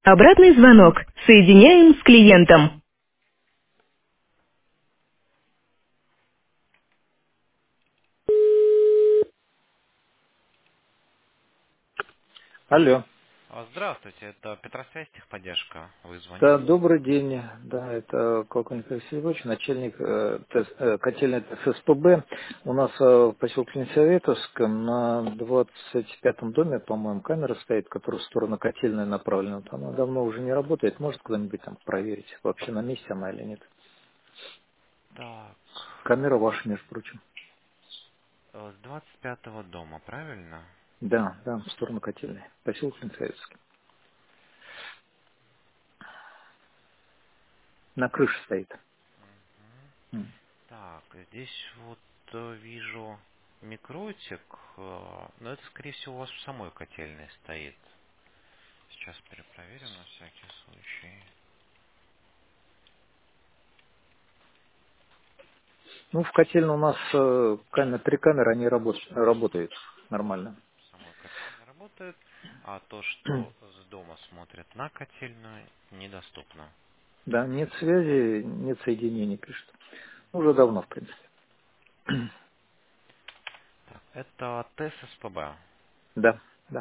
Обратный звонок. Соединяем с клиентом. Алло. Здравствуйте, это Петросвязь техподдержка. Вы Да, звонили? добрый день. Да, это Колокольник Алексей Иванович, начальник котельной ТЭС СПБ. У нас в поселке Лисаветовском на 25-м доме, по-моему, камера стоит, которая в сторону котельной направлена. Вот она давно уже не работает. Может кто-нибудь там проверить, вообще на месте она или нет? Так, Камера ваша, между прочим. с 25-го дома, правильно? Да, да, в сторону котельной. Поселок Лисаветовский. На крыше стоит. М. Так, здесь вот вижу микротик, но это, скорее всего, у вас в самой котельной стоит. Сейчас перепроверим на всякий случай. Ну, в котельной у нас три камеры, они работают нормально. В самой котельной работает, а то, что с дома смотрит на котельную, недоступно. Да, нет связи, нет соединений, пишет. Уже давно, в принципе. Так, это ТЭС СПБ. Да, да.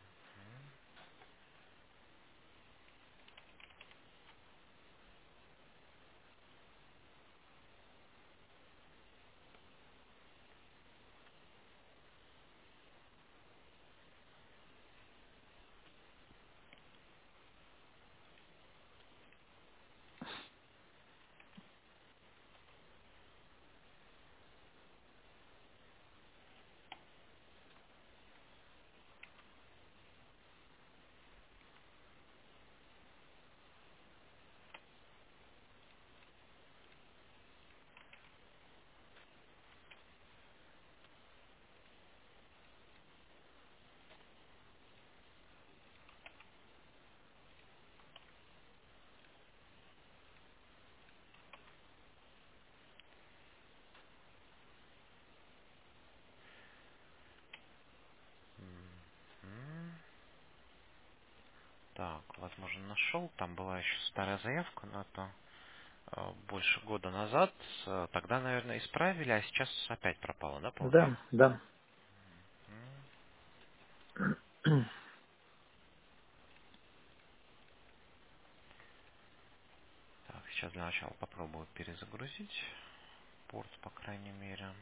М. Так, возможно, нашел. Там была еще старая заявка на то больше года назад. Тогда, наверное, исправили, а сейчас опять пропало, да, Да, получается? да. М. Так, сейчас для начала попробую перезагрузить порт, по крайней мере.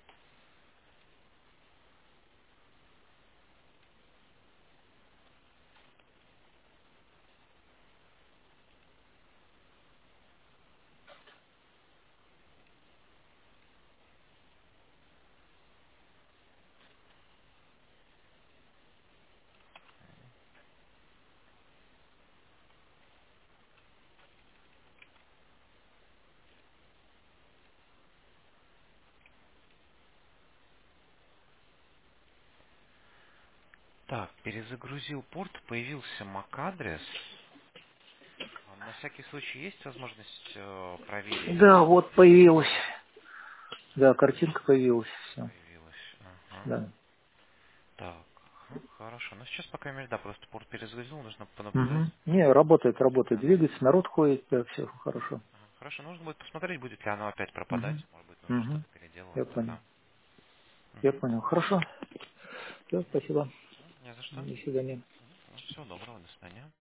Так, перезагрузил порт, появился MAC-адрес. На всякий случай есть возможность проверить? Да, вот появилась. Да, картинка появилась. Все. Появилась. Ага. Да. Так, ага, хорошо. Ну, сейчас, по крайней мере, да, просто порт перезагрузил, нужно понаблюдать. Угу. Не, работает, работает. Она Двигается, народ ходит, да, все хорошо. ага, хорошо, нужно будет посмотреть, будет ли оно опять пропадать. Угу. Может быть, нужно Угу. что-то переделывать Я понял. тогда. Я Мгм. понял. Хорошо. Все, спасибо. Не за что. До свидания. Ну, всего доброго, до свидания.